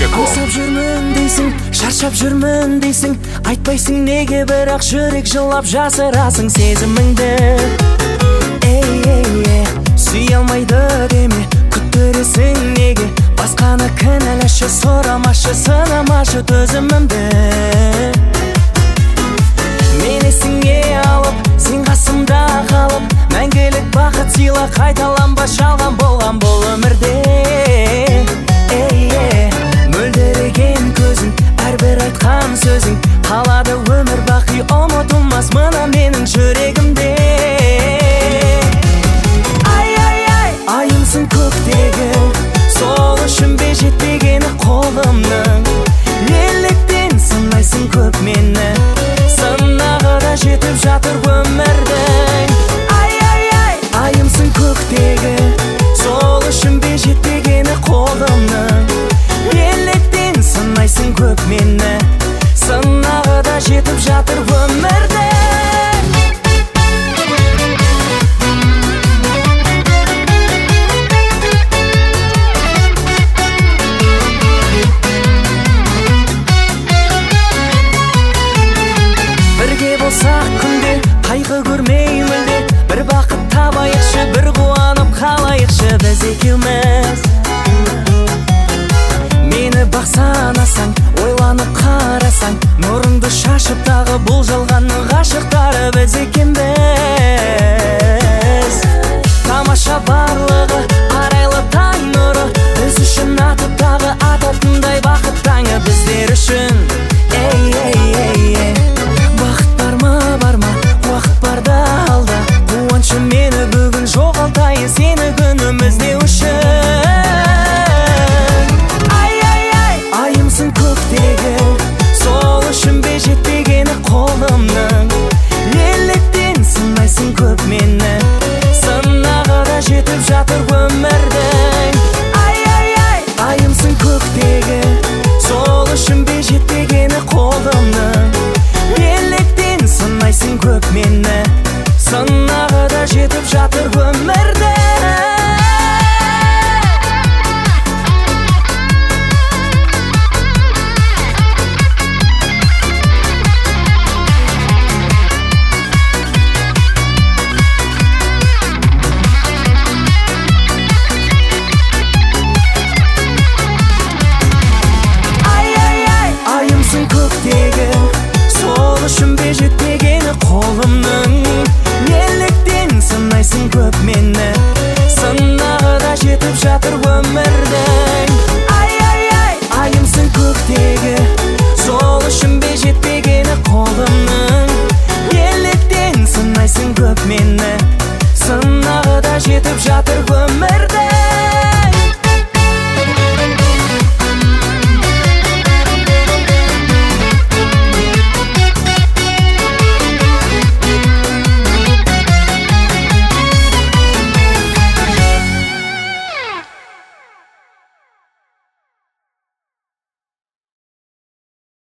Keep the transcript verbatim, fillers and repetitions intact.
Альбеком. Аңсап жүрмін дейсің, шаршап жүрмін дейсің, айтпайсың неге, бірақ жүрек жылап жасырасың сезіміңді. Ей, ей, ей, сүйе алмайды деме, күттіресің неге, басқаны кінәлашы, сұрамашы, сынамашы төзімімді. Мен есіңе алып, сен қасымда қалып, мәңгілік бақыт сыйла, қайталанба жалған болған бұл өмірде. Ей, ей, мөлдіреген көзің, әрбір айтқан сөзің, қалады өмір бақи ұмытылмас мына менің жүрегімде. Ай, ай, ай, айымсың көктегі, сол үшін бе жетпегені қолымның. Неліктен сынайсың көп мені, сынағы да жетіп жатыр өмірдің. Ай, ай, ай, айымсың көктегі, сол үшін бе жетпегені қолымның. Неліктен сынайсың көп мені, сынағы да жетіп жатыр өмірдің. Күнде қайғы көрмей мүлде, бір бақыт табайықшы, бір қуанып қалайықшы біз екеуміз. Мені бақсанасаң, ойланып қарасаң, нұрыңды шашып тағы бұл жалға